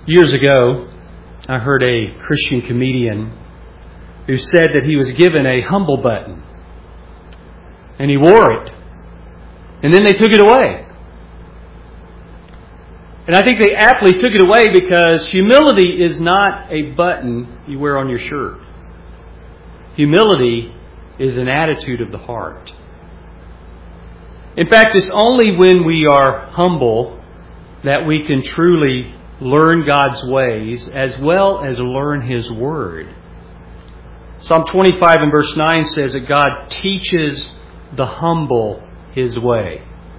Years ago, I heard a Christian comedian who said that he was given a humble button. And he wore it. And then they took it away. And I think they aptly took it away because humility is not a button you wear on your shirt. Humility is an attitude of the heart. In fact, it's only when we are humble that we can truly learn God's ways as well as learn His Word. Psalm 25 and verse 9 says that God teaches the humble His way.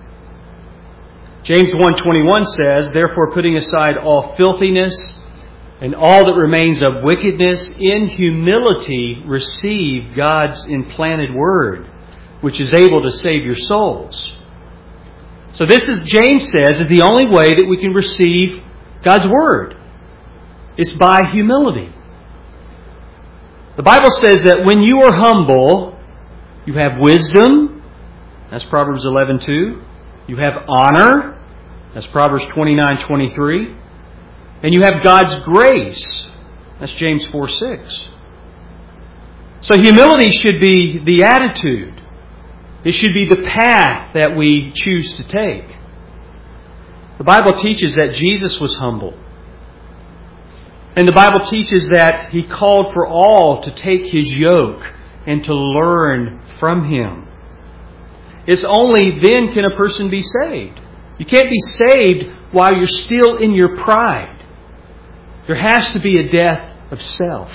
James 1:21 says, "Therefore putting aside all filthiness and all that remains of wickedness, in humility receive God's implanted Word, which is able to save your souls." So this is, James says, is the only way that we can receive God's Word. It's by humility. The Bible says that when you are humble, you have wisdom. That's Proverbs 11:2. You have honor. That's Proverbs 29:23. And you have God's grace. That's James 4:6. So humility should be the attitude. It should be the path that we choose to take. The Bible teaches that Jesus was humble. And the Bible teaches that He called for all to take His yoke and to learn from Him. It's only then can a person be saved. You can't be saved while you're still in your pride. There has to be a death of self.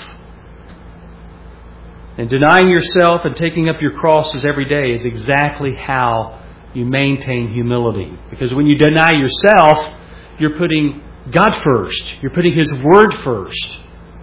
And denying yourself and taking up your crosses every day is exactly how you maintain humility. Because when you deny yourself, you're putting God first. You're putting His Word first.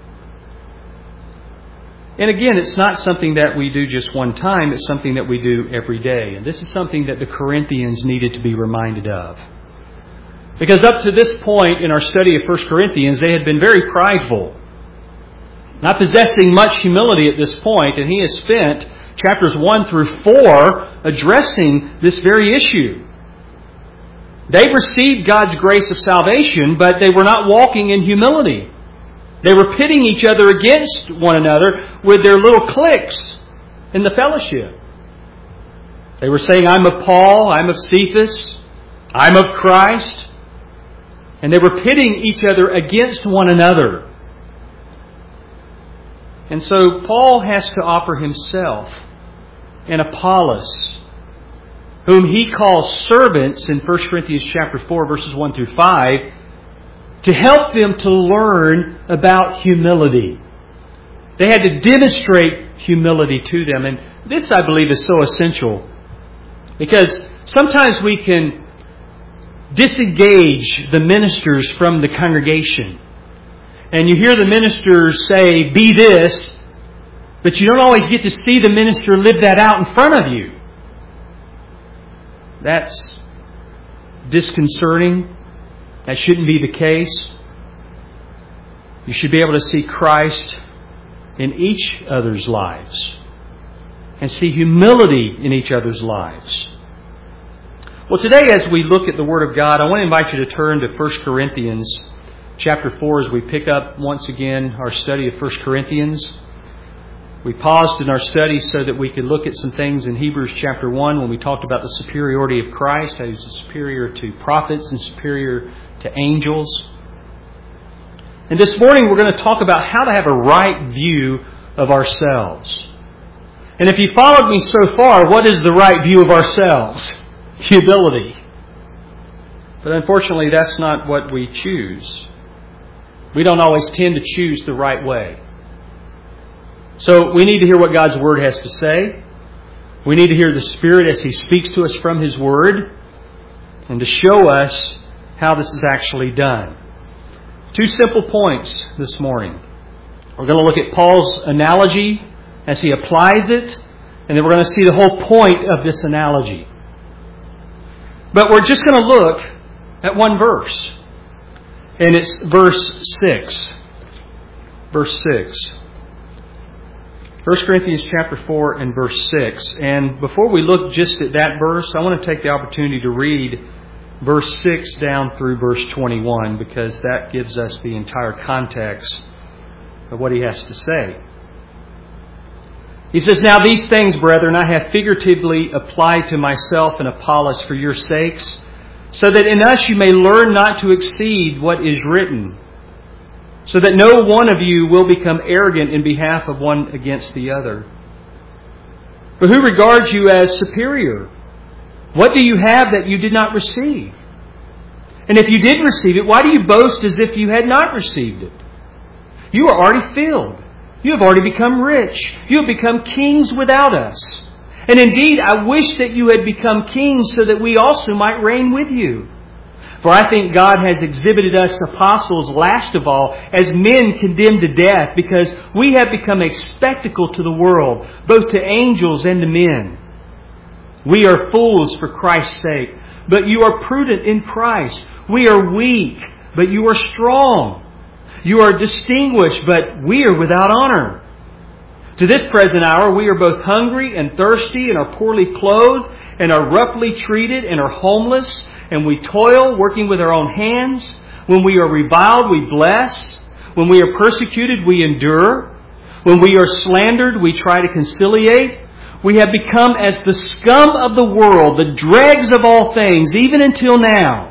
And again, it's not something that we do just one time. It's something that we do every day. And this is something that the Corinthians needed to be reminded of. Because up to this point in our study of 1 Corinthians, they had been very prideful, not possessing much humility at this point. And he has spent chapters 1 through 4 addressing this very issue. They received God's grace of salvation, but they were not walking in humility. They were pitting each other against one another with their little cliques in the fellowship. They were saying, "I'm of Paul, I'm of Cephas, I'm of Christ." And they were pitting each other against one another. And so Paul has to offer himself and Apollos, whom he calls servants in 1 Corinthians chapter 4, verses 1 through 5, to help them to learn about humility. They had to demonstrate humility to them. And this, I believe, is so essential. Because sometimes we can disengage the ministers from the congregation. And you hear the ministers say, "Be this," but you don't always get to see the minister live that out in front of you. That's disconcerting. That shouldn't be the case. You should be able to see Christ in each other's lives and see humility in each other's lives. Well, today as we look at the Word of God, I want to invite you to turn to 1 Corinthians chapter 4 as we pick up once again our study of 1 Corinthians. We paused in our study so that we could look at some things in Hebrews chapter 1 when we talked about the superiority of Christ, how He's superior to prophets and superior to angels. And this morning we're going to talk about how to have a right view of ourselves. And if you followed me so far, what is the right view of ourselves? Humility. But unfortunately, that's not what we choose. We don't always tend to choose the right way. So we need to hear what God's Word has to say. We need to hear the Spirit as He speaks to us from His Word and to show us how this is actually done. Two simple points this morning. We're going to look at Paul's analogy as he applies it, and then we're going to see the whole point of this analogy. But we're just going to look at one verse. And it's verse 6. Verse 6. 1 Corinthians chapter 4 and verse 6. And before we look just at that verse, I want to take the opportunity to read verse 6 down through verse 21, because that gives us the entire context of what he has to say. He says, "Now these things, brethren, I have figuratively applied to myself and Apollos for your sakes, so that in us you may learn not to exceed what is written, so that no one of you will become arrogant in behalf of one against the other. For who regards you as superior? What do you have that you did not receive? And if you did receive it, why do you boast as if you had not received it? You are already filled. You have already become rich. You have become kings without us. And indeed, I wish that you had become kings so that we also might reign with you. For I think God has exhibited us apostles last of all as men condemned to death, because we have become a spectacle to the world, both to angels and to men. We are fools for Christ's sake, but you are prudent in Christ. We are weak, but you are strong. You are distinguished, but we are without honor. To this present hour we are both hungry and thirsty, and are poorly clothed, and are roughly treated, and are homeless, and we toil, working with our own hands. When we are reviled, we bless. When we are persecuted, we endure. When we are slandered, we try to conciliate. We have become as the scum of the world, the dregs of all things, even until now.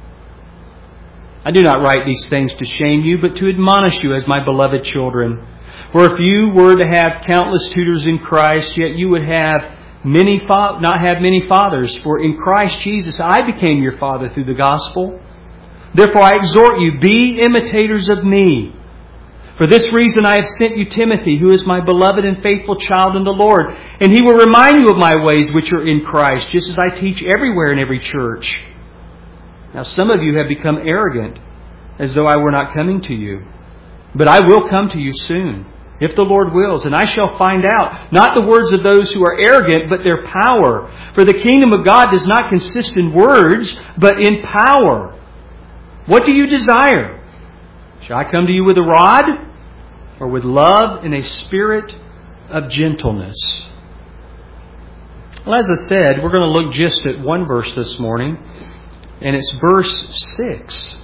I do not write these things to shame you, but to admonish you as my beloved children. For if you were to have countless tutors in Christ, yet you would have not have many fathers. For in Christ Jesus I became your father through the gospel. Therefore I exhort you, be imitators of me. For this reason I have sent you Timothy, who is my beloved and faithful child in the Lord. And he will remind you of my ways which are in Christ, just as I teach everywhere in every church. Now some of you have become arrogant, as though I were not coming to you. But I will come to you soon, if the Lord wills, and I shall find out, not the words of those who are arrogant, but their power. For the kingdom of God does not consist in words, but in power. What do you desire? Shall I come to you with a rod, or with love and a spirit of gentleness? Well, as I said, we're going to look just at one verse this morning, and it's verse 6.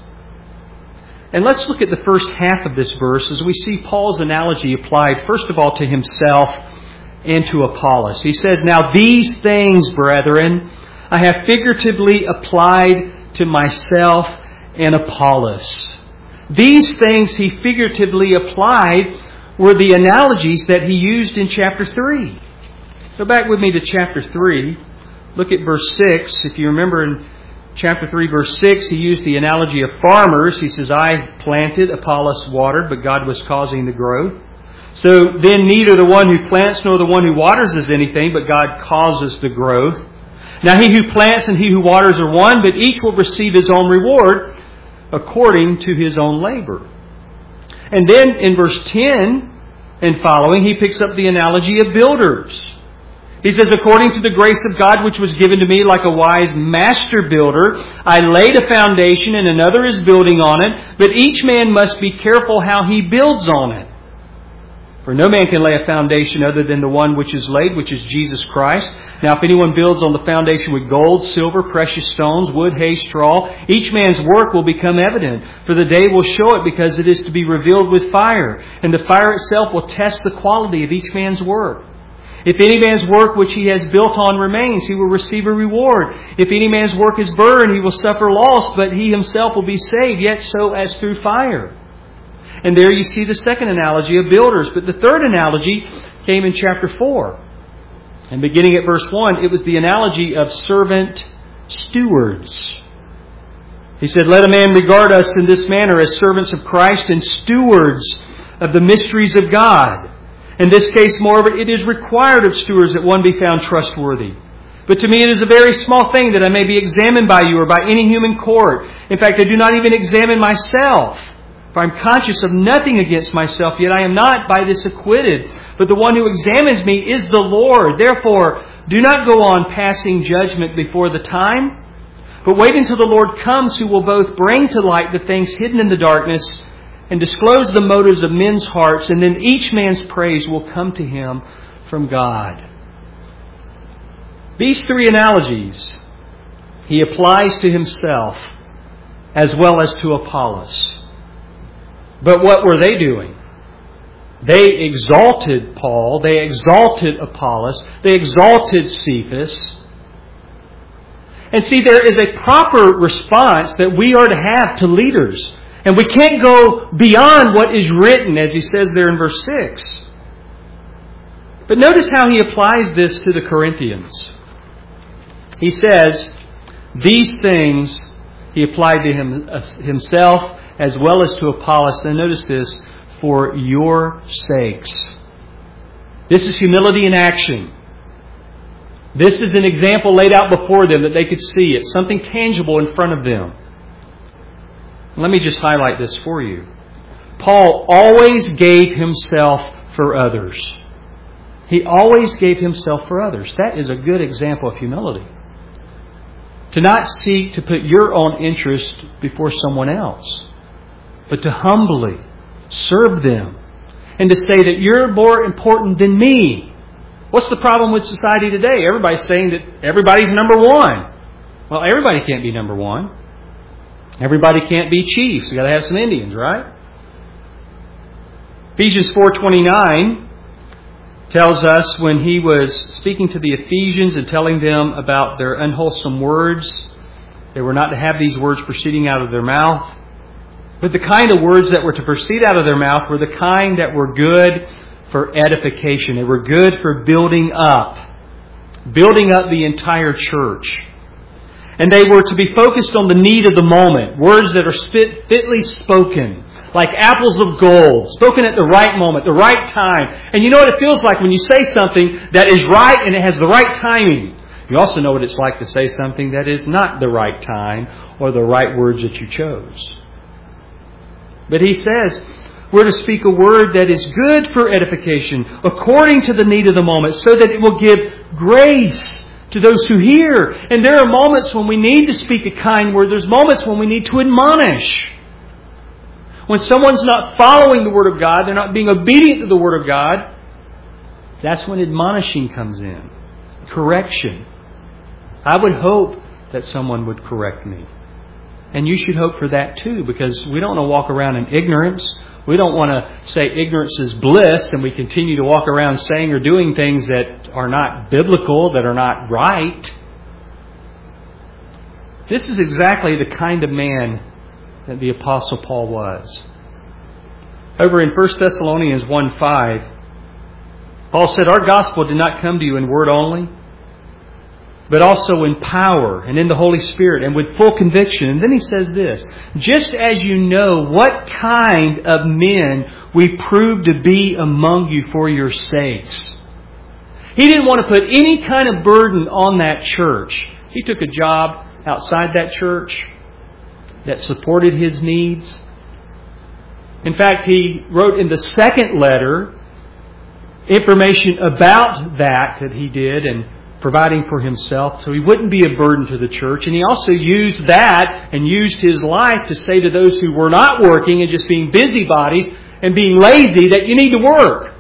And let's look at the first half of this verse as we see Paul's analogy applied, first of all, to himself and to Apollos. He says, "Now these things, brethren, I have figuratively applied to myself and Apollos." These things he figuratively applied were the analogies that he used in chapter 3. Go back with me to chapter 3. Look at verse 6. If you remember in chapter 3, verse 6, he used the analogy of farmers. He says, "I planted, Apollos watered, but God was causing the growth." So then neither the one who plants nor the one who waters is anything, but God causes the growth. Now he who plants and he who waters are one, but each will receive his own reward according to his own labor. And then in verse 10 and following, he picks up the analogy of builders. He says, "According to the grace of God which was given to me like a wise master builder, I laid a foundation and another is building on it, but each man must be careful how he builds on it. For no man can lay a foundation other than the one which is laid, which is Jesus Christ. Now if anyone builds on the foundation with gold, silver, precious stones, wood, hay, straw, each man's work will become evident, for the day will show it, because it is to be revealed with fire. And the fire itself will test the quality of each man's work. If any man's work which he has built on remains, he will receive a reward. If any man's work is burned, he will suffer loss, but he himself will be saved, yet so as through fire." And there you see the second analogy of builders. But the third analogy came in chapter 4. And beginning at verse 1, it was the analogy of servant stewards. He said, "Let a man regard us in this manner as servants of Christ and stewards of the mysteries of God. In this case, moreover, it is required of stewards that one be found trustworthy. But to me it is a very small thing that I may be examined by you or by any human court. In fact, I do not even examine myself. For I am conscious of nothing against myself, yet I am not by this acquitted. But the one who examines me is the Lord. Therefore, do not go on passing judgment before the time, but wait until the Lord comes, who will both bring to light the things hidden in the darkness and disclose the motives of men's hearts, and then each man's praise will come to him from God." These three analogies he applies to himself as well as to Apollos. But what were they doing? They exalted Paul. They exalted Apollos. They exalted Cephas. And see, there is a proper response that we are to have to leaders. And we can't go beyond what is written, as he says there in verse 6. But notice how he applies this to the Corinthians. He says, these things he applied to himself as well as to Apollos. Now notice this, for your sakes. This is humility in action. This is an example laid out before them that they could see. It's something tangible in front of them. Let me just highlight this for you. Paul always gave himself for others. He always gave himself for others. That is a good example of humility. To not seek to put your own interest before someone else, but to humbly serve them and to say that you're more important than me. What's the problem with society today? Everybody's saying that everybody's number one. Well, everybody can't be number one. Everybody can't be chiefs. You've got to have some Indians, right? Ephesians 4:29 tells us when he was speaking to the Ephesians and telling them about their unwholesome words, they were not to have these words proceeding out of their mouth. But the kind of words that were to proceed out of their mouth were the kind that were good for edification. They were good for building up the entire church. And they were to be focused on the need of the moment. Words that are fitly spoken, like apples of gold, spoken at the right moment, the right time. And you know what it feels like when you say something that is right and it has the right timing. You also know what it's like to say something that is not the right time or the right words that you chose. But he says, we're to speak a word that is good for edification, according to the need of the moment, so that it will give grace to those who hear. And there are moments when we need to speak a kind word. There's moments when we need to admonish. When someone's not following the Word of God, they're not being obedient to the Word of God, that's when admonishing comes in. Correction. I would hope that someone would correct me. And you should hope for that too, because we don't want to walk around in ignorance. We don't want to say ignorance is bliss and we continue to walk around saying or doing things that are not biblical, that are not right. This is exactly the kind of man that the Apostle Paul was. Over in 1 Thessalonians 1:5, Paul said, our gospel did not come to you in word only, but also in power and in the Holy Spirit and with full conviction. And then he says this, just as you know what kind of men we proved to be among you for your sakes. He didn't want to put any kind of burden on that church. He took a job outside that church that supported his needs. In fact, he wrote in the second letter information about that he did and providing for himself so he wouldn't be a burden to the church. And he also used that and used his life to say to those who were not working and just being busybodies and being lazy that you need to work.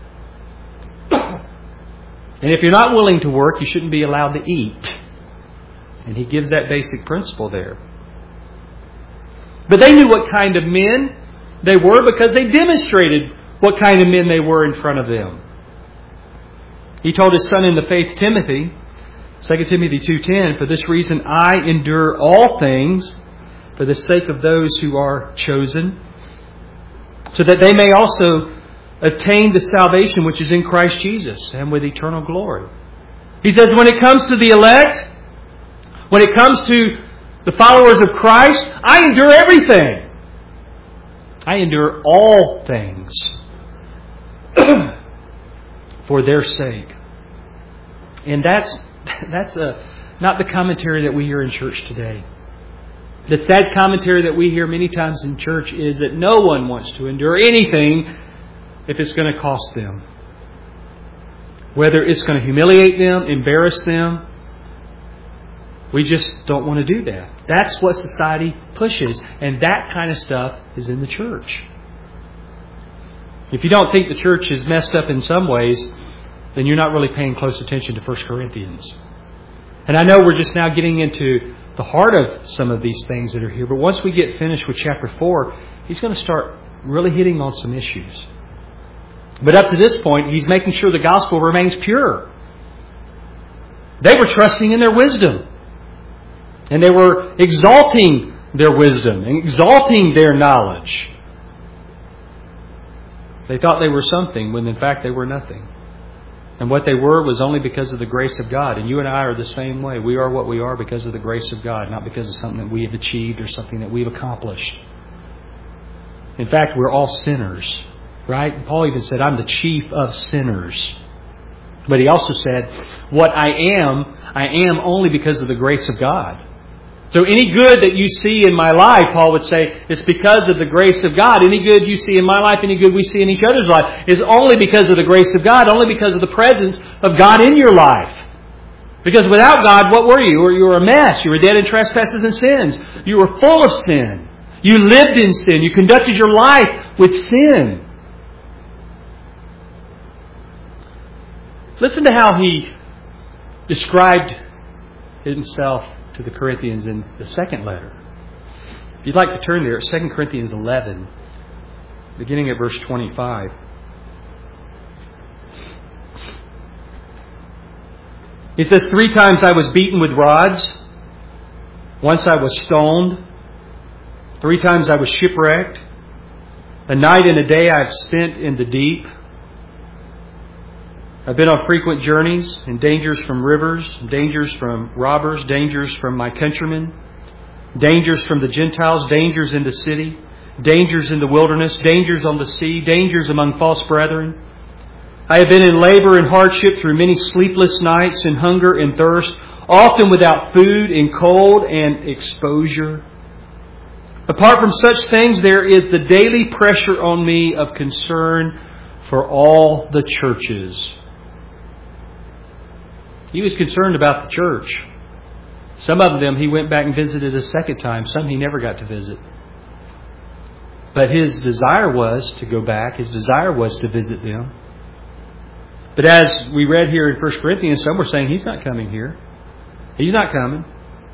And if you're not willing to work, you shouldn't be allowed to eat. And he gives that basic principle there. But they knew what kind of men they were because they demonstrated what kind of men they were in front of them. He told his son in the faith, Timothy, 2 Timothy 2:10, for this reason I endure all things for the sake of those who are chosen, so that they may also obtain the salvation which is in Christ Jesus and with eternal glory. He says when it comes to the elect, when it comes to the followers of Christ, I endure everything. I endure all things for their sake. And that's not the commentary that we hear in church today. The sad commentary that we hear many times in church is that no one wants to endure anything if it's going to cost them. Whether it's going to humiliate them, embarrass them, we just don't want to do that. That's what society pushes. And that kind of stuff is in the church. If you don't think the church is messed up in some ways, then you're not really paying close attention to 1 Corinthians. And I know we're just now getting into the heart of some of these things that are here. But once we get finished with chapter 4, he's going to start really hitting on some issues. But up to this point, he's making sure the gospel remains pure. They were trusting in their wisdom. And they were exalting their wisdom and exalting their knowledge. They thought they were something when in fact they were nothing. And what they were was only because of the grace of God. And you and I are the same way. We are what we are because of the grace of God, not because of something that we have achieved or something that we've accomplished. In fact, we're all sinners, right? Paul even said, I'm the chief of sinners. But he also said, what I am only because of the grace of God. So any good that you see in my life, Paul would say, it's because of the grace of God. Any good you see in my life, any good we see in each other's life, is only because of the grace of God, only because of the presence of God in your life. Because without God, what were you? You were a mess. You were dead in trespasses and sins. You were full of sin. You lived in sin. You conducted your life with sin. Listen to how he described himself to the Corinthians in the second letter. If you'd like to turn there, 2 Corinthians 11, beginning at verse 25. He says, 3 times I was beaten with rods. Once I was stoned. 3 times I was shipwrecked. A night and a day I've spent in the deep. I've been on frequent journeys and dangers from rivers, dangers from robbers, dangers from my countrymen, dangers from the Gentiles, dangers in the city, dangers in the wilderness, dangers on the sea, dangers among false brethren. I have been in labor and hardship through many sleepless nights, in hunger and thirst, often without food, in cold and exposure. Apart from such things, there is the daily pressure on me of concern for all the churches. He was concerned about the church. Some of them he went back and visited a second time. Some he never got to visit. But his desire was to go back. His desire was to visit them. But as we read here in 1 Corinthians, some were saying he's not coming here. He's not coming.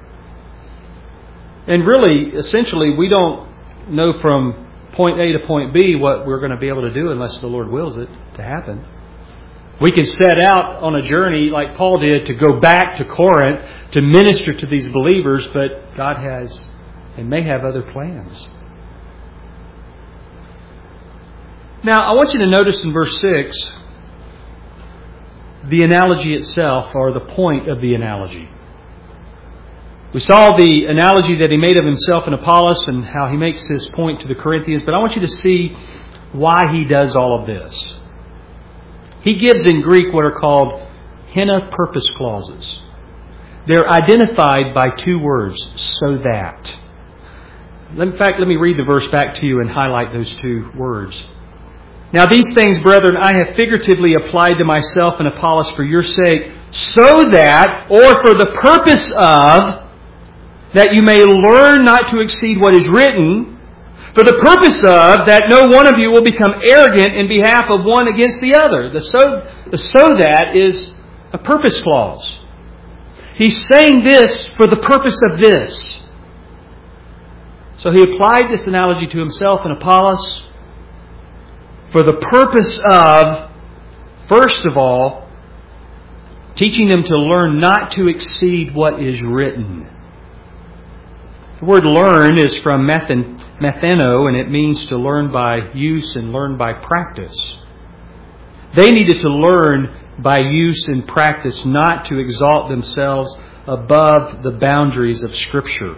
And really, essentially, we don't know from point A to point B what we're going to be able to do unless the Lord wills it to happen. We can set out on a journey like Paul did to go back to Corinth to minister to these believers, but God has and may have other plans. Now, I want you to notice in verse 6 the analogy itself, or the point of the analogy. We saw the analogy that he made of himself and Apollos and how he makes this point to the Corinthians, but I want you to see why he does all of this. He gives in Greek what are called hina purpose clauses. They're identified by 2 words, so that. In fact, let me read the verse back to you and highlight those 2 words. Now these things, brethren, I have figuratively applied to myself and Apollos for your sake, so that, or for the purpose of, that you may learn not to exceed what is written, for the purpose of, that no one of you will become arrogant in behalf of one against the other. The so that is a purpose clause. He's saying this for the purpose of this. So he applied this analogy to himself and Apollos for the purpose of, first of all, teaching them to learn not to exceed what is written. The word learn is from methano, and it means to learn by use and learn by practice. They needed to learn by use and practice not to exalt themselves above the boundaries of Scripture.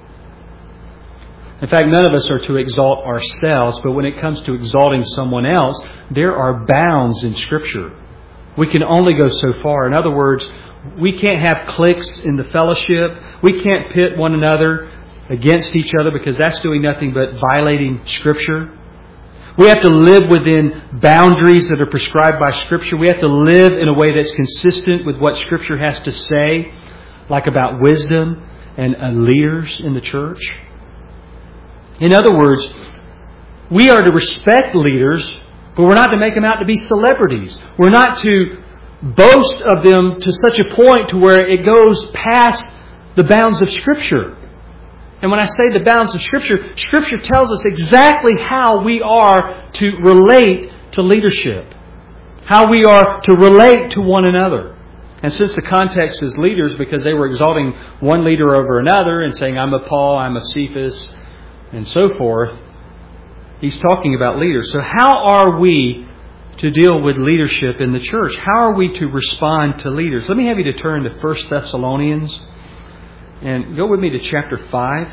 In fact, none of us are to exalt ourselves, but when it comes to exalting someone else, there are bounds in Scripture. We can only go so far. In other words, we can't have cliques in the fellowship. We can't pit one another against each other, because that's doing nothing but violating Scripture. We have to live within boundaries that are prescribed by Scripture. We have to live in a way that's consistent with what Scripture has to say, like about wisdom and leaders in the church. In other words, we are to respect leaders, but we're not to make them out to be celebrities. We're not to boast of them to such a point to where it goes past the bounds of Scripture. And when I say the bounds of Scripture, Scripture tells us exactly how we are to relate to leadership. How we are to relate to one another. And since the context is leaders, because they were exalting one leader over another and saying, I'm of Paul, I'm of Cephas, and so forth, he's talking about leaders. So how are we to deal with leadership in the church? How are we to respond to leaders? Let me have you to turn to 1 Thessalonians and go with me to chapter 5.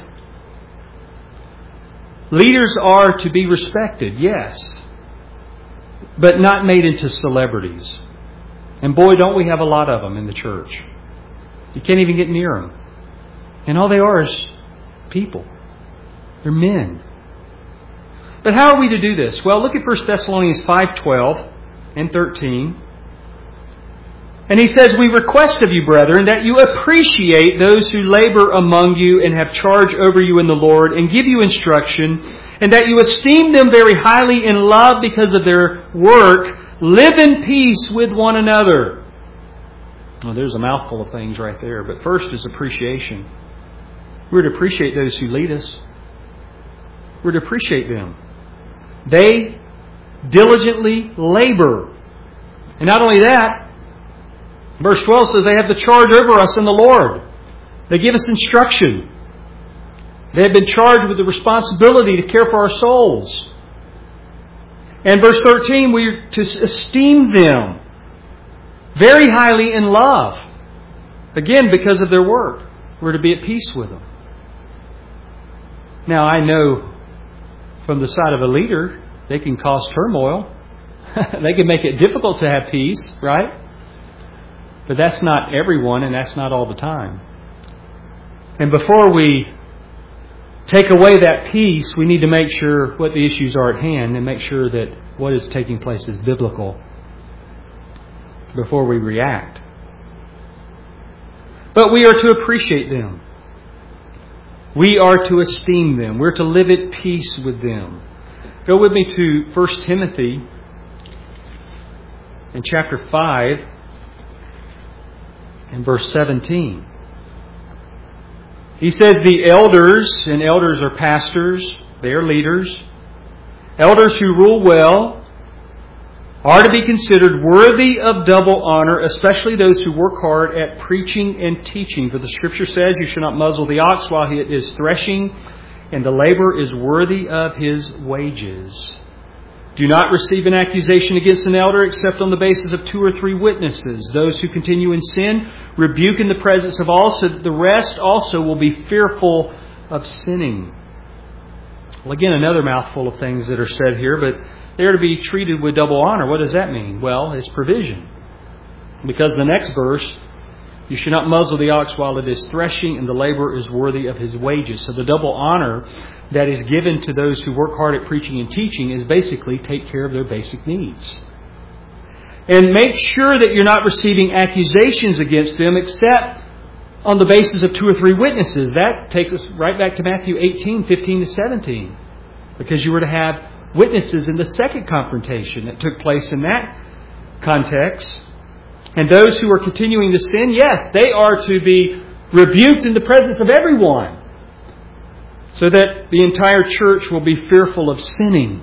Leaders are to be respected, yes, but not made into celebrities. And boy, don't we have a lot of them in the church. You can't even get near them. And all they are is people. They're men. But how are we to do this? Well, look at 1 Thessalonians 5:12 and 13. And he says, we request of you, brethren, that you appreciate those who labor among you and have charge over you in the Lord and give you instruction, and that you esteem them very highly in love because of their work. Live in peace with one another. Well, there's a mouthful of things right there. But first is appreciation. We're to appreciate those who lead us. We're to appreciate them. They diligently labor. And not only that, verse 12 says they have the charge over us in the Lord. They give us instruction. They have been charged with the responsibility to care for our souls. And verse 13, we are to esteem them very highly in love. Again, because of their work. We're to be at peace with them. Now, I know from the side of a leader, they can cause turmoil. They can make it difficult to have peace, right? But that's not everyone, and that's not all the time. And before we take away that peace, we need to make sure what the issues are at hand and make sure that what is taking place is biblical before we react. But we are to appreciate them. We are to esteem them. We're to live at peace with them. Go with me to 1 Timothy in chapter 5 and verse 17. He says the elders, and elders are pastors, they are leaders. Elders who rule well are to be considered worthy of double honor, especially those who work hard at preaching and teaching. For the Scripture says, you shall not muzzle the ox while he is threshing, and the laborer is worthy of his wages. Do not receive an accusation against an elder except on the basis of 2 or 3 witnesses. Those who continue in sin, rebuke in the presence of all, so that the rest also will be fearful of sinning. Well, again, another mouthful of things that are said here, but they are to be treated with double honor. What does that mean? Well, it's provision. Because the next verse, you should not muzzle the ox while it is threshing, and the laborer is worthy of his wages. So the double honor that is given to those who work hard at preaching and teaching is basically take care of their basic needs. And make sure that you're not receiving accusations against them except on the basis of 2 or 3 witnesses. That takes us right back to Matthew 18, 15 to 17. Because you were to have witnesses in the second confrontation that took place in that context. And those who are continuing to sin, yes, they are to be rebuked in the presence of everyone, so that the entire church will be fearful of sinning.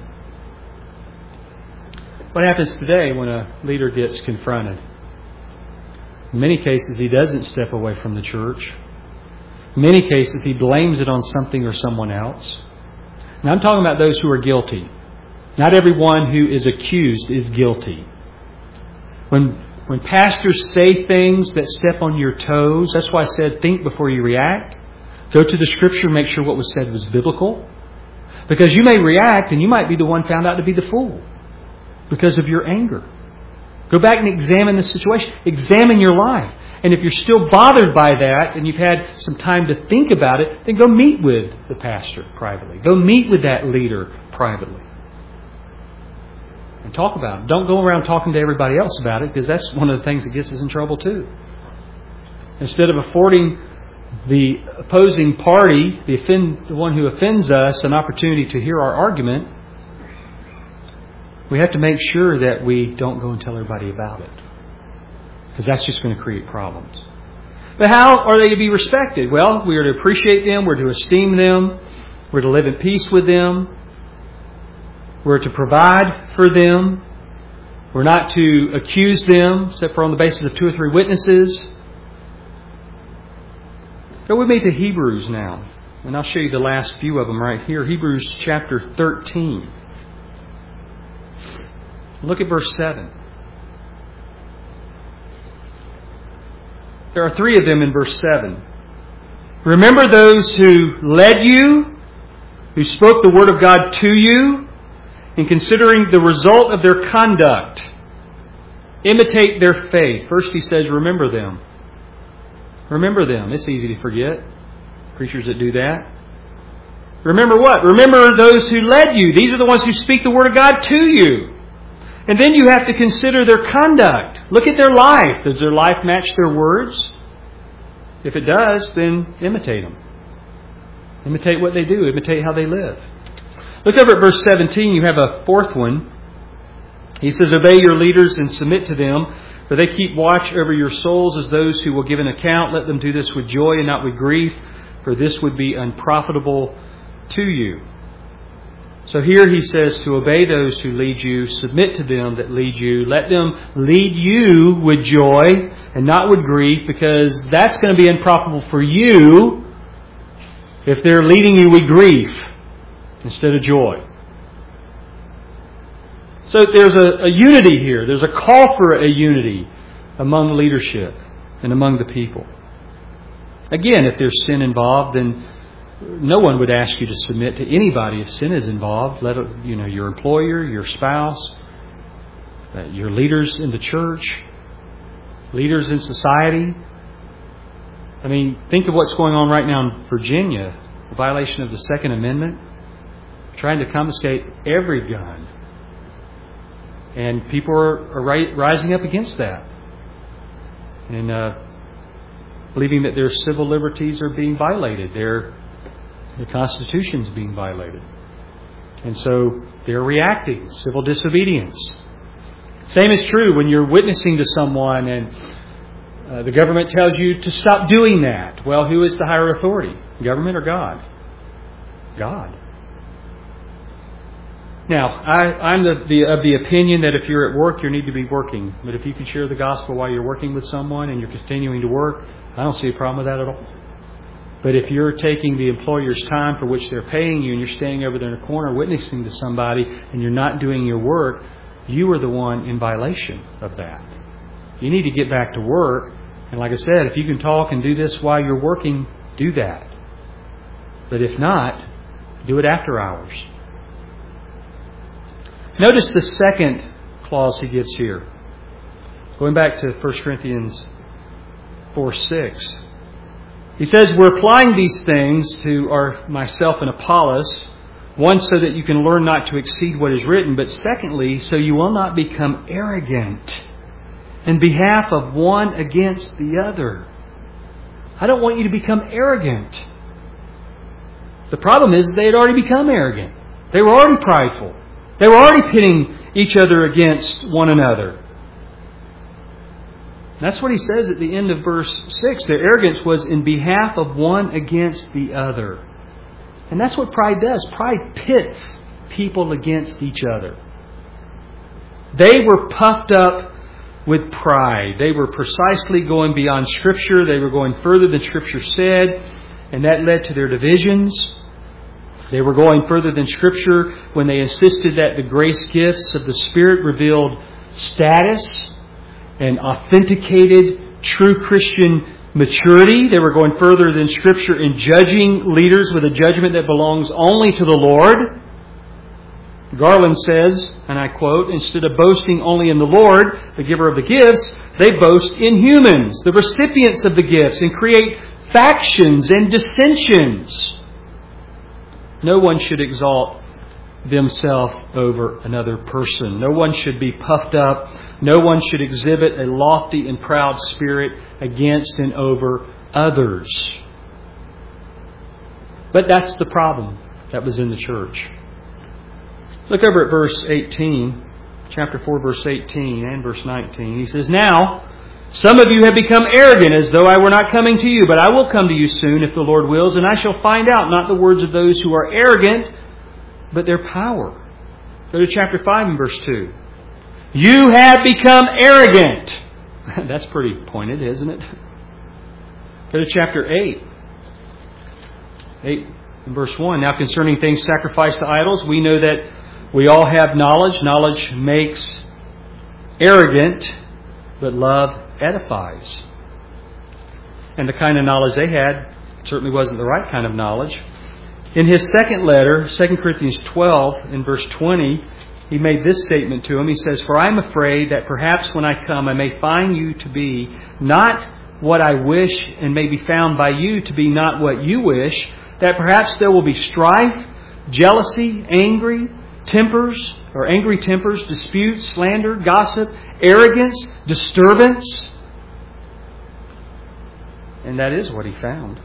What happens today when a leader gets confronted? In many cases, he doesn't step away from the church. In many cases, he blames it on something or someone else. And I'm talking about those who are guilty. Not everyone who is accused is guilty. When pastors say things that step on your toes, that's why I said think before you react. Go to the Scripture, make sure what was said was biblical. Because you may react and you might be the one found out to be the fool because of your anger. Go back and examine the situation. Examine your life. And if you're still bothered by that and you've had some time to think about it, then go meet with the pastor privately. Go meet with that leader privately. And talk about it. Don't go around talking to everybody else about it, because that's one of the things that gets us in trouble too. Instead of affording the opposing party, the one who offends us, an opportunity to hear our argument, we have to make sure that we don't go and tell everybody about it. Because that's just going to create problems. But how are they to be respected? Well, we are to appreciate them. We're to esteem them. We're to live in peace with them. We're to provide for them. We're not to accuse them, except for on the basis of 2 or 3 witnesses. Go with me to Hebrews now. And I'll show you the last few of them right here. Hebrews chapter 13. Look at verse 7. There are 3 of them in verse 7. Remember those who led you, who spoke the word of God to you, and considering the result of their conduct, imitate their faith. First he says, remember them. Remember them. It's easy to forget. Preachers that do that. Remember what? Remember those who led you. These are the ones who speak the word of God to you. And then you have to consider their conduct. Look at their life. Does their life match their words? If it does, then imitate them. Imitate what they do. Imitate how they live. Look over at verse 17. You have a 4th one. He says, obey your leaders and submit to them, for they keep watch over your souls as those who will give an account. Let them do this with joy and not with grief, for this would be unprofitable to you. So here he says to obey those who lead you, submit to them that lead you. Let them lead you with joy and not with grief, because that's going to be unprofitable for you if they're leading you with grief instead of joy. So there's a unity here. There's a call for a unity among leadership and among the people. Again, if there's sin involved, then no one would ask you to submit to anybody if sin is involved. Let your employer, your spouse, your leaders in the church, leaders in society. I mean, think of what's going on right now in Virginia, a violation of the Second Amendment, trying to confiscate every gun. And people are rising up against that. And believing that their civil liberties are being violated. The Constitution's being violated. And so they're reacting. Civil disobedience. Same is true when you're witnessing to someone and the government tells you to stop doing that. Well, who is the higher authority? Government or God? God. Now, I'm of the opinion that if you're at work, you need to be working. But if you can share the gospel while you're working with someone and you're continuing to work, I don't see a problem with that at all. But if you're taking the employer's time for which they're paying you and you're staying over there in a corner witnessing to somebody and you're not doing your work, you are the one in violation of that. You need to get back to work. And like I said, if you can talk and do this while you're working, do that. But if not, do it after hours. Notice the second clause he gives here. Going back to 1 Corinthians 4:6. He says, we're applying these things to myself and Apollos, one, so that you can learn not to exceed what is written, but secondly, so you will not become arrogant in behalf of one against the other. I don't want you to become arrogant. The problem is they had already become arrogant. They were already prideful. They were already pitting each other against one another. That's what he says at the end of verse 6. Their arrogance was in behalf of one against the other. And that's what pride does. Pride pits people against each other. They were puffed up with pride. They were precisely going beyond Scripture. They were going further than Scripture said. And that led to their divisions. They were going further than Scripture when they insisted that the grace gifts of the Spirit revealed status and authenticated true Christian maturity. They were going further than Scripture in judging leaders with a judgment that belongs only to the Lord. Garland says, and I quote, instead of boasting only in the Lord, the giver of the gifts, they boast in humans, the recipients of the gifts, and create factions and dissensions. No one should exalt themselves over another person. No one should be puffed up. No one should exhibit a lofty and proud spirit against and over others. But that's the problem that was in the church. Look over at verse 18, chapter 4, verse 18 and verse 19. He says, now, Some of you have become arrogant, as though I were not coming to you, but I will come to you soon, if the Lord wills, and I shall find out not the words of those who are arrogant, but their power. Go to chapter 5 and verse 2. You have become arrogant. That's pretty pointed, isn't it? Go to chapter 8. 8 and verse 1. Now concerning things sacrificed to idols, we know that we all have knowledge. Knowledge makes arrogant, but love edifies. And the kind of knowledge they had certainly wasn't the right kind of knowledge. In his second letter, 2 Corinthians 12, in verse 20, he made this statement to him. He says, For I am afraid that perhaps when I come I may find you to be not what I wish, and may be found by you to be not what you wish, that perhaps there will be strife, jealousy, angry tempers, disputes, slander, gossip, arrogance, disturbance. And that is what he found.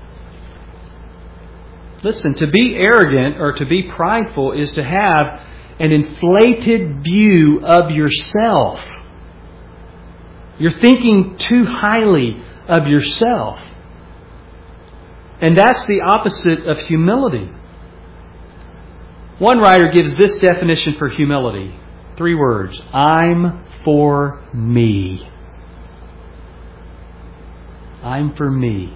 Listen, to be arrogant or to be prideful is to have an inflated view of yourself. You're thinking too highly of yourself. And that's the opposite of humility. One writer gives this definition for humility. 3 words. I'm for me. I'm for me.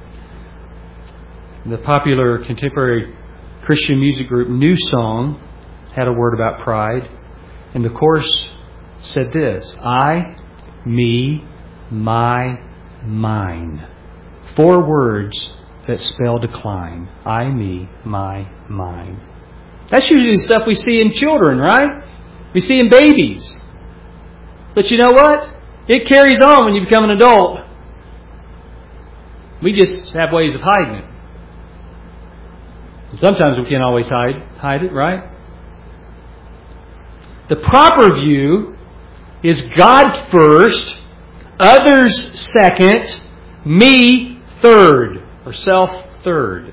The popular contemporary Christian music group New Song had a word about pride. And the chorus said this. I, me, my, mine. 4 words that spell decline. I, me, my, mine. That's usually the stuff we see in children, right? We see in babies. But you know what? It carries on when you become an adult. We just have ways of hiding it. And sometimes we can't always hide it, right? The proper view is God first, others second, me third, or self third.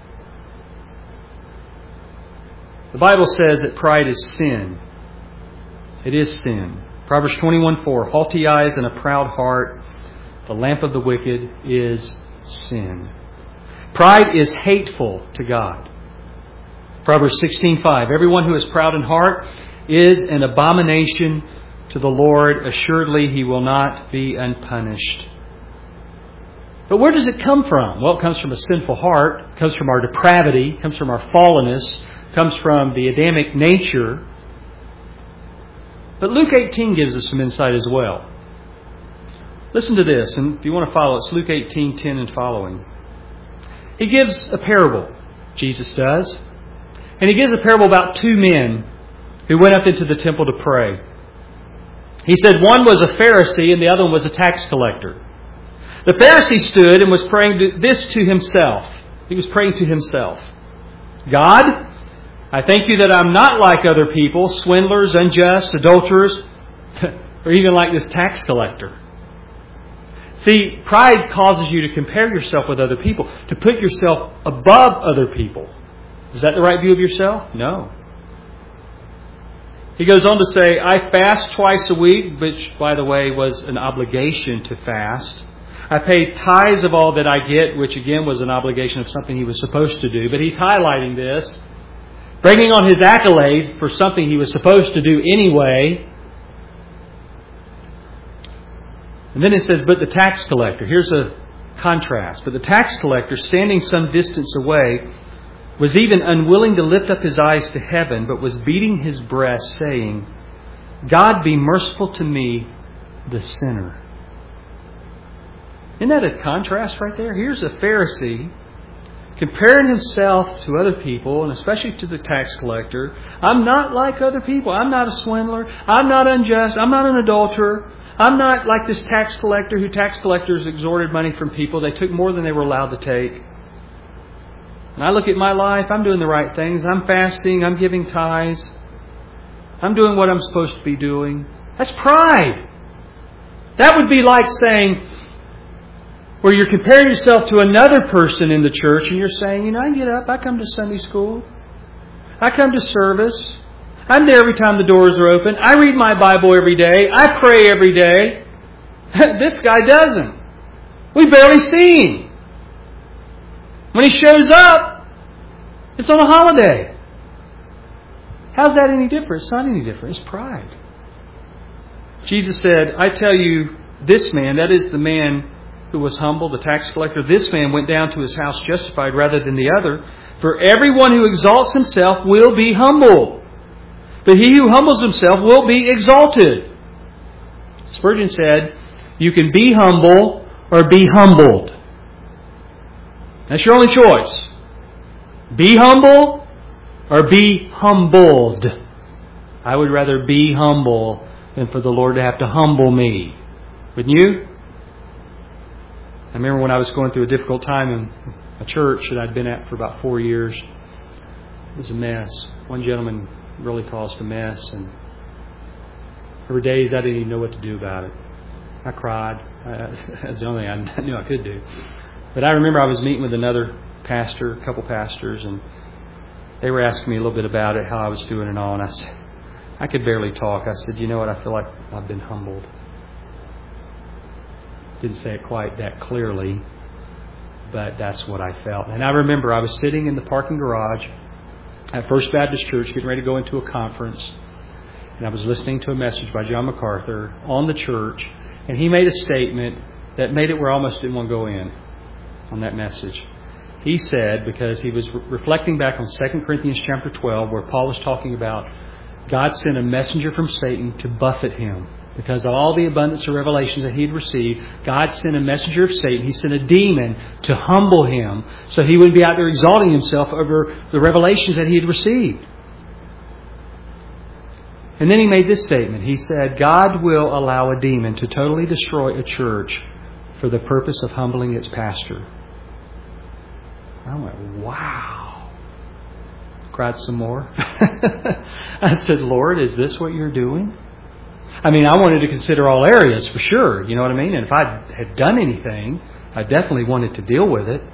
The Bible says that pride is sin. It is sin. Proverbs 21:4, haughty eyes and a proud heart, the lamp of the wicked is sin. Pride is hateful to God. Proverbs 16:5, everyone who is proud in heart is an abomination to the Lord. Assuredly, he will not be unpunished. But where does it come from? Well, it comes from a sinful heart. It comes from our depravity. It comes from our fallenness. It comes from the Adamic nature. But Luke 18 gives us some insight as well. Listen to this, and if you want to follow, it's Luke 18:10 and following. He gives a parable, Jesus does. And he gives a parable about 2 men who went up into the temple to pray. He said one was a Pharisee and the other one was a tax collector. The Pharisee stood and was praying this to himself. He was praying to himself. God, I thank you that I'm not like other people, swindlers, unjust, adulterers, or even like this tax collector. See, pride causes you to compare yourself with other people, to put yourself above other people. Is that the right view of yourself? No. He goes on to say, I fast twice a week, which, by the way, was an obligation to fast. I pay tithes of all that I get, which again was an obligation of something he was supposed to do. But he's highlighting this, bringing on his accolades for something he was supposed to do anyway. And then it says, but the tax collector. Here's a contrast. But the tax collector, standing some distance away, was even unwilling to lift up his eyes to heaven, but was beating his breast, saying, God be merciful to me, the sinner. Isn't that a contrast right there? Here's a Pharisee comparing himself to other people, and especially to the tax collector. I'm not like other people. I'm not a swindler. I'm not unjust. I'm not an adulterer. I'm not like this tax collector who tax collectors extorted money from people. They took more than they were allowed to take. And I look at my life, I'm doing the right things. I'm fasting, I'm giving tithes. I'm doing what I'm supposed to be doing. That's pride. That would be like saying, where you're comparing yourself to another person in the church and you're saying, I get up, I come to Sunday school. I come to service. I'm there every time the doors are open. I read my Bible every day. I pray every day. This guy doesn't. We barely see him. When he shows up, it's on a holiday. How's that any different? It's not any different. It's pride. Jesus said, I tell you, this man, that is the man who was humble, the tax collector, this man went down to his house justified rather than the other. For everyone who exalts himself will be humbled, but he who humbles himself will be exalted. Spurgeon said, you can be humble or be humbled. That's your only choice. Be humble or be humbled. I would rather be humble than for the Lord to have to humble me. Wouldn't you? I remember when I was going through a difficult time in a church that I'd been at for about 4 years. It was a mess. One gentleman really caused a mess, and there were days I didn't even know what to do about it. I cried. That's the only thing I knew I could do. But I remember I was meeting with another pastor, a couple pastors, and they were asking me a little bit about it, how I was doing and all. And I said, I could barely talk. I said, you know what? I feel like I've been humbled. Didn't say it quite that clearly, but that's what I felt. And I remember I was sitting in the parking garage at First Baptist Church, getting ready to go into a conference. And I was listening to a message by John MacArthur on the church. And he made a statement that made it where I almost didn't want to go in on that message. He said, because he was reflecting back on 2 Corinthians chapter 12, where Paul was talking about God sent a messenger from Satan to buffet him. Because of all the abundance of revelations that he had received, God sent a messenger of Satan. He sent a demon to humble him so he wouldn't be out there exalting himself over the revelations that he had received. And then he made this statement. He said, God will allow a demon to totally destroy a church for the purpose of humbling its pastor. I went, wow. Cried some more. I said, Lord, is this what you're doing? I mean, I wanted to consider all areas for sure. You know what I mean? And if I had done anything, I definitely wanted to deal with it.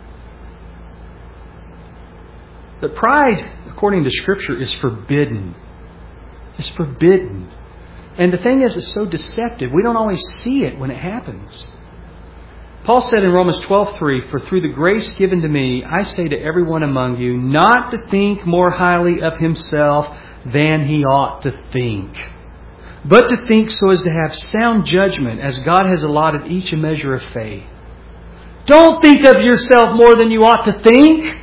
But pride, according to Scripture, is forbidden. It's forbidden. And the thing is, it's so deceptive. We don't always see it when it happens. Paul said in Romans 12:3, for through the grace given to me, I say to everyone among you, not to think more highly of himself than he ought to think, but to think so as to have sound judgment, as God has allotted each a measure of faith. Don't think of yourself more than you ought to think.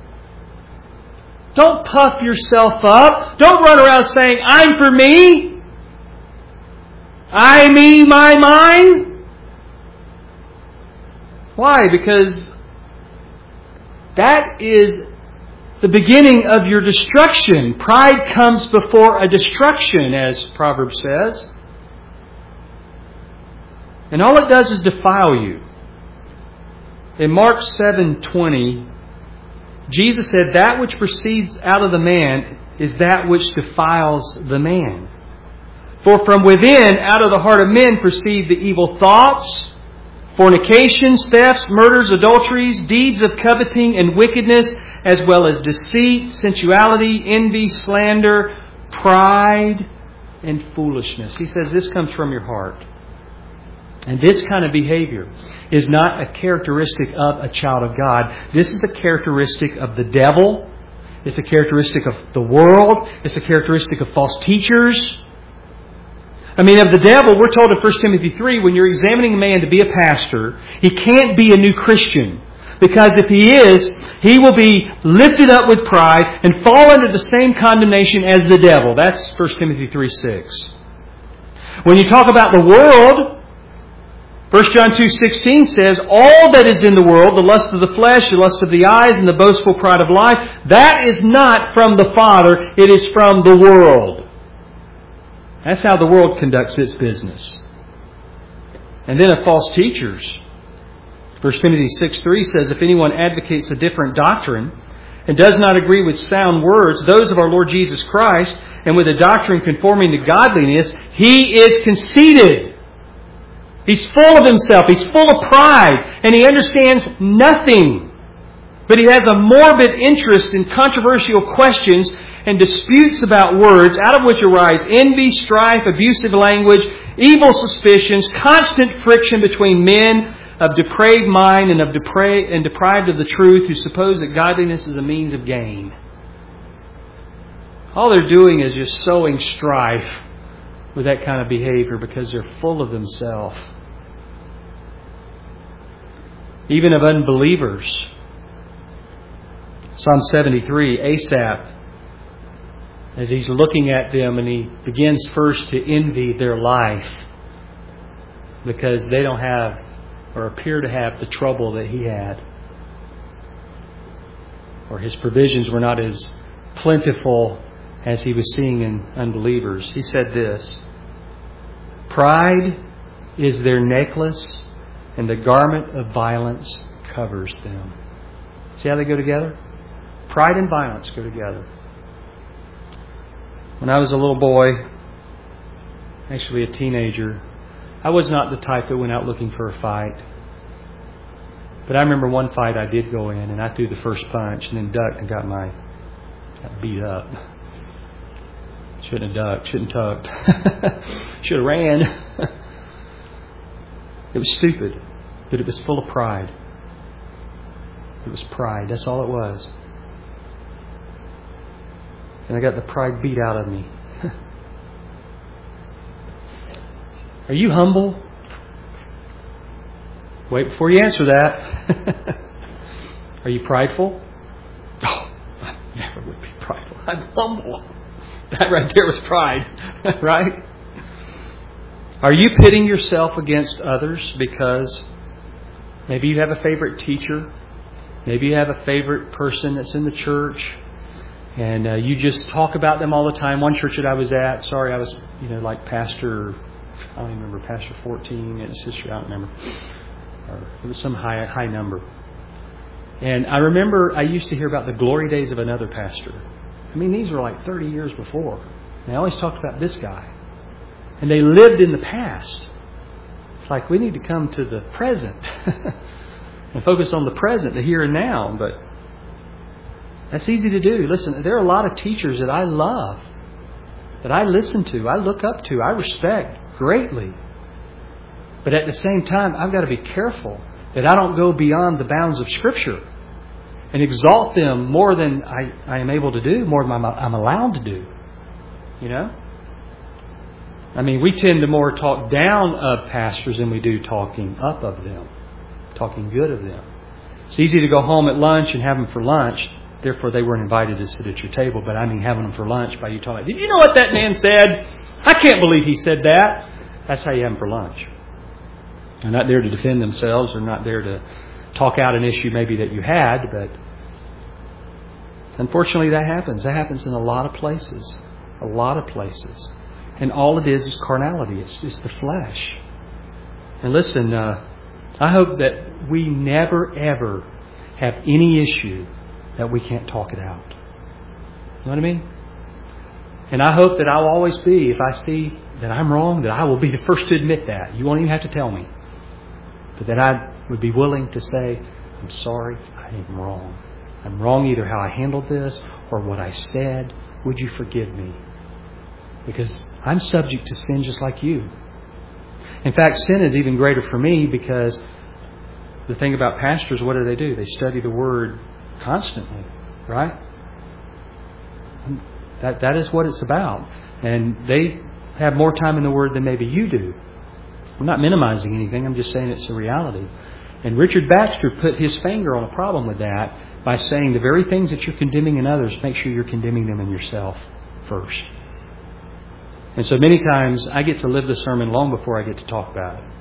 Don't puff yourself up. Don't run around saying, I'm for me. I, me, my, mine. Why? Because that is the beginning of your destruction. Pride comes before a destruction, as Proverbs says. And all it does is defile you. In Mark 7:20, Jesus said, that which proceeds out of the man is that which defiles the man. For from within, out of the heart of men, proceed the evil thoughts, fornications, thefts, murders, adulteries, deeds of coveting and wickedness, as well as deceit, sensuality, envy, slander, pride, and foolishness. He says this comes from your heart. And this kind of behavior is not a characteristic of a child of God. This is a characteristic of the devil. It's a characteristic of the world. It's a characteristic of false teachers. I mean, of the devil, we're told in 1 Timothy 3, when you're examining a man to be a pastor, he can't be a new Christian. Because if he is, he will be lifted up with pride and fall under the same condemnation as the devil. That's 1 Timothy 3:6. When you talk about the world, 1 John 2:16 says, all that is in the world, the lust of the flesh, the lust of the eyes, and the boastful pride of life, that is not from the Father, it is from the world. That's how the world conducts its business. And then of false teachers. 1 Timothy 6:3 says, if anyone advocates a different doctrine and does not agree with sound words, those of our Lord Jesus Christ, and with a doctrine conforming to godliness, he is conceited. He's full of himself. He's full of pride. And he understands nothing. But he has a morbid interest in controversial questions. and disputes about words, out of which arise envy, strife, abusive language, evil suspicions, constant friction between men of depraved mind and deprived of the truth, who suppose that godliness is a means of gain. All they're doing is just sowing strife with that kind of behavior because they're full of themselves. Even of unbelievers. Psalm 73, Asaph, as he's looking at them, and he begins first to envy their life because they don't have or appear to have the trouble that he had. Or his provisions were not as plentiful as he was seeing in unbelievers. He said this, "Pride is their necklace, and the garment of violence covers them." See how they go together? Pride and violence go together. When I was a little boy, actually a teenager, I was not the type that went out looking for a fight. But I remember one fight I did go in, and I threw the first punch and then ducked and got beat up. Shouldn't have ducked, shouldn't have tucked. Should have ran. It was stupid, but it was full of pride. It was pride. That's all it was. And I got the pride beat out of me. Are you humble? Wait before you answer that. Are you prideful? Oh, I never would be prideful. I'm humble. That right there was pride, right? Are you pitting yourself against others because maybe you have a favorite teacher? Maybe you have a favorite person that's in the church, and you just talk about them all the time. One church that I was at, I was, like Pastor, I don't even remember, Pastor 14 and his sister, I don't remember. Or it was some high number. And I remember I used to hear about the glory days of another pastor. I mean, these were like 30 years before. And they always talked about this guy. And they lived in the past. It's like we need to come to the present and focus on the present, the here and now. But that's easy to do. Listen, there are a lot of teachers that I love, that I listen to, I look up to, I respect greatly. But at the same time, I've got to be careful that I don't go beyond the bounds of Scripture and exalt them more than I am able to do, more than I'm allowed to do. I mean, we tend to more talk down of pastors than we do talking up of them, talking good of them. It's easy to go home at lunch and have them for lunch. Therefore, they weren't invited to sit at your table. But I mean, having them for lunch by you talking, "Did you know what that man said? I can't believe he said that." That's how you have them for lunch. They're not there to defend themselves. They're not there to talk out an issue maybe that you had. But unfortunately, that happens. That happens in a lot of places. A lot of places. And all it is carnality. It's the flesh. And listen, I hope that we never, ever have any issue that we can't talk it out. You know what I mean? And I hope that I'll always be, if I see that I'm wrong, that I will be the first to admit that. You won't even have to tell me. But that I would be willing to say, "I'm sorry, I am wrong. I'm wrong either how I handled this or what I said. Would you forgive me?" Because I'm subject to sin just like you. In fact, sin is even greater for me because the thing about pastors, what do? They study the Word constantly, right? That is what it's about. And they have more time in the Word than maybe you do. I'm not minimizing anything. I'm just saying it's a reality. And Richard Baxter put his finger on a problem with that by saying the very things that you're condemning in others, make sure you're condemning them in yourself first. And so many times I get to live the sermon long before I get to talk about it.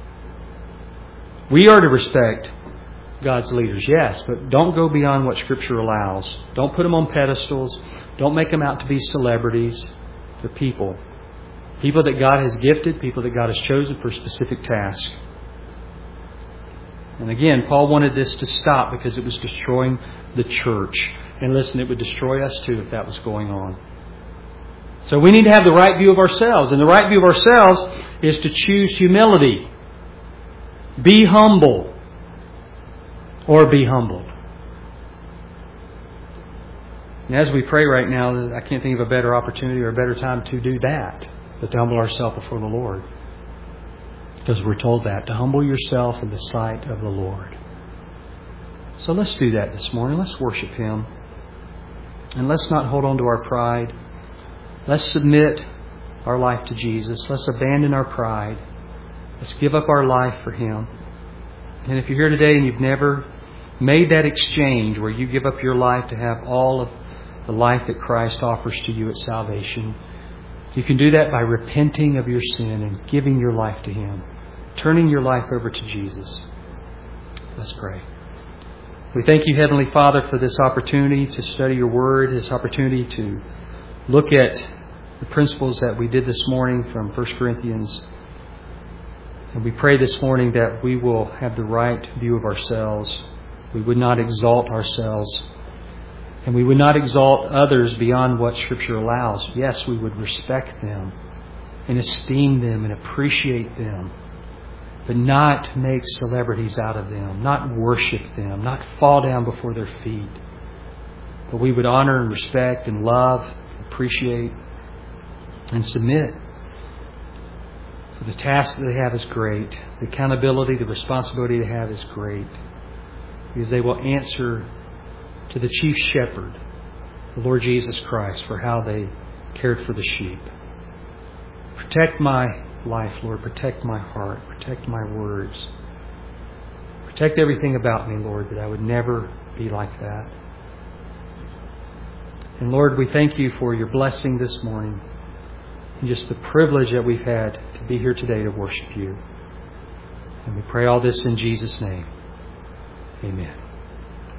We are to respect God's leaders, yes, but don't go beyond what Scripture allows. Don't put them on pedestals. Don't make them out to be celebrities. They're people. People that God has gifted, people that God has chosen for a specific task. And again, Paul wanted this to stop because it was destroying the church. And listen, it would destroy us too if that was going on. So we need to have the right view of ourselves. And the right view of ourselves is to choose humility. Be humble. Or be humbled. And as we pray right now, I can't think of a better opportunity or a better time to do that, but to humble ourselves before the Lord. Because we're told that, to humble yourself in the sight of the Lord. So let's do that this morning. Let's worship Him. And let's not hold on to our pride. Let's submit our life to Jesus. Let's abandon our pride. Let's give up our life for Him. And if you're here today and you've never made that exchange where you give up your life to have all of the life that Christ offers to you at salvation, you can do that by repenting of your sin and giving your life to Him, turning your life over to Jesus. Let's pray. We thank you, Heavenly Father, for this opportunity to study your Word, this opportunity to look at the principles that we did this morning from 1 Corinthians. And we pray this morning that we will have the right view of ourselves. We would not exalt ourselves. And we would not exalt others beyond what Scripture allows. Yes, we would respect them and esteem them and appreciate them, but not make celebrities out of them, not worship them, not fall down before their feet. But we would honor and respect and love, appreciate, and submit. For the task that they have is great. The accountability, the responsibility they have is great. Because they will answer to the chief shepherd, the Lord Jesus Christ, for how they cared for the sheep. Protect my life, Lord. Protect my heart. Protect my words. Protect everything about me, Lord, that I would never be like that. And Lord, we thank you for your blessing this morning and just the privilege that we've had to be here today to worship you. And we pray all this in Jesus' name. Amen.